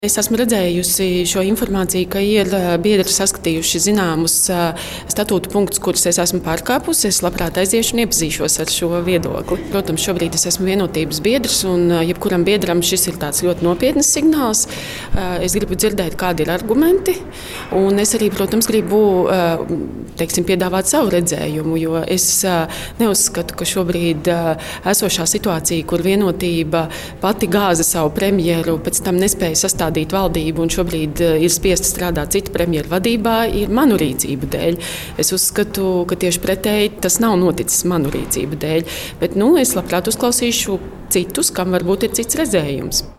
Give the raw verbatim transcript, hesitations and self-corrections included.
Es esmu redzējusi šo informāciju, ka ir biedri saskatījuši zināmus statūta punktus, kurus es esmu pārkāpusi. Es labprāt aiziešu un iepazīšos ar šo viedokli. Protams, šobrīd es esmu vienotības biedrs, un jebkuram biedram šis ir tāds ļoti nopietns signāls. Es gribu dzirdēt, kādi ir argumenti, un es arī, protams, gribu teiksim, piedāvāt savu redzējumu, jo es neuzskatu, ka šobrīd esošā situācija, kur vienotība pati gāza savu premjeru, pēc tam nespēja sastādīt valdību un šobrīd ir spiesta strādāt citu premjeru vadībā, ir manu rīcību dēļ. Es uzskatu, ka tieši pretēji tas nav noticis manu rīcību dēļ, bet nu, es labprāt uzklausīšu citus, kam varbūt ir cits redzējums.